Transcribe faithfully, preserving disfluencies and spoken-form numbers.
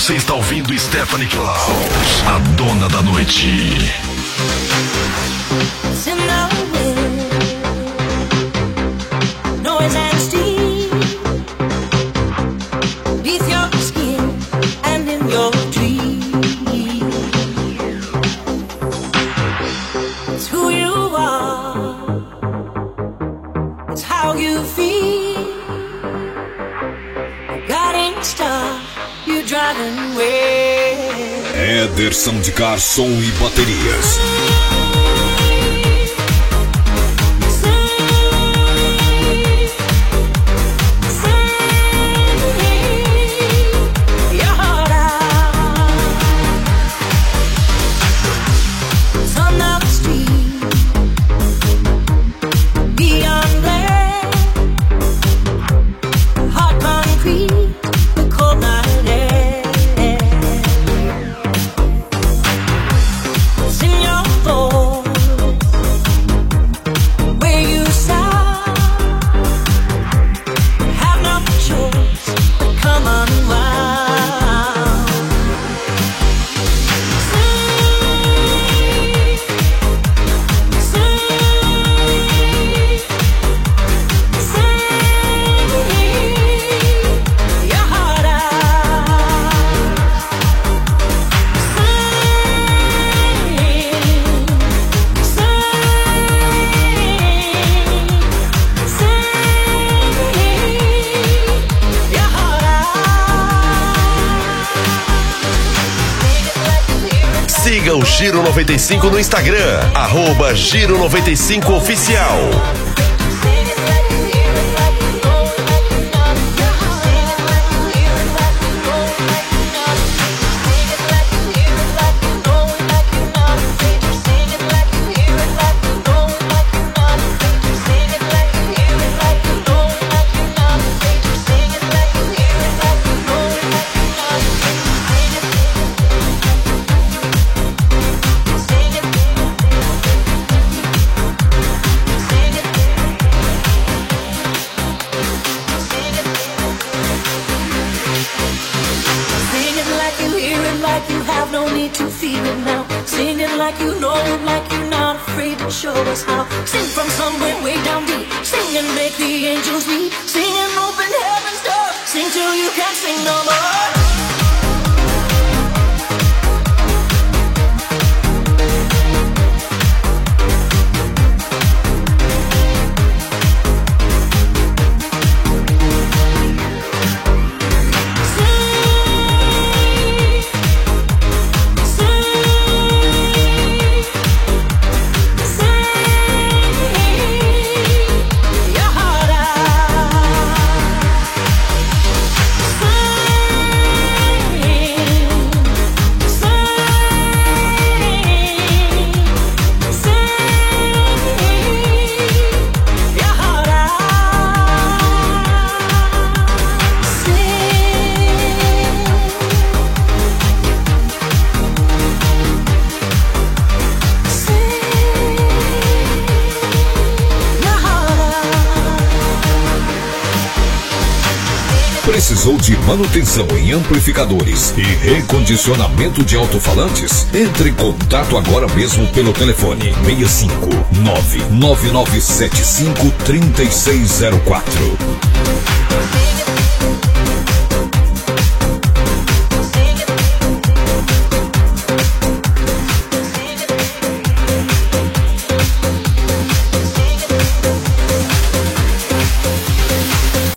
Você está ouvindo Stephanie Claus, a dona da noite. Ederson de garçom e baterias. Siga o Giro noventa e cinco no Instagram, arroba Giro noventa e cinco Oficial. Show us how. Sing from somewhere way down deep. Sing and make the angels weep. Sing and open heaven's door. Sing till you can't sing no more. Precisou de manutenção em amplificadores e recondicionamento de alto-falantes? Entre em contato agora mesmo pelo telefone seis cinco nove nove nove sete cinco três seis zero quatro.